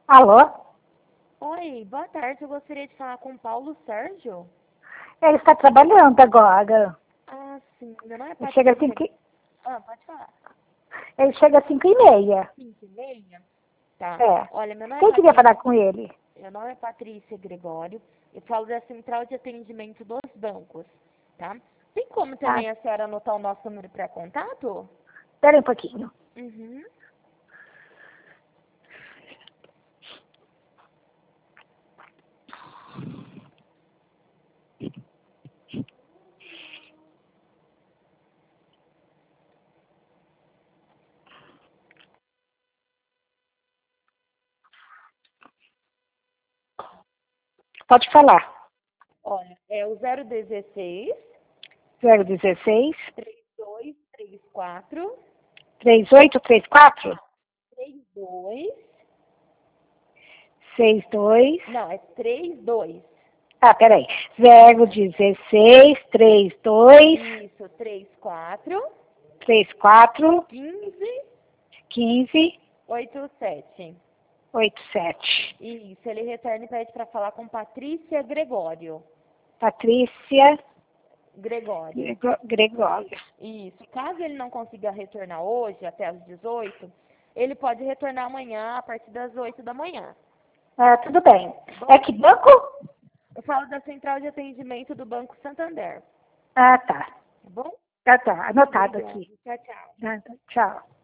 Alô? Oi, boa tarde. Eu gostaria de falar com o Paulo Sérgio. Ele está trabalhando agora. Ah, sim. Meu nome é Ele chega às Patrícia. 5, Pode falar. ele chega às 5:30. 5:30? Tá. É. Olha, Quem queria falar com ele? Meu nome é Patrícia Gregório. Eu falo da Central de Atendimento dos Bancos, tá? Tem como Ah, também a senhora anotar o nosso número para contato? espera um pouquinho. Uhum. Pode falar. Olha, é o 016 016 3234 3834 32. 62. Não, é 32. Ah, peraí. 016 32 Isso, 34 34 15 15 87. 87. Isso, ele retorna e pede para falar com Patrícia Gregório. Patrícia Gregório. Gregório. Isso. Caso ele não consiga retornar hoje, até às 18, ele pode retornar amanhã, a partir das 8 da manhã. Ah, tudo bem. É Bom, que banco? eu falo da Central de Atendimento do Banco Santander. Ah, tá. Tá bom? Tá, tá. Anotado Obrigada. aqui. Tchau, tchau. Ah, tá. Tchau.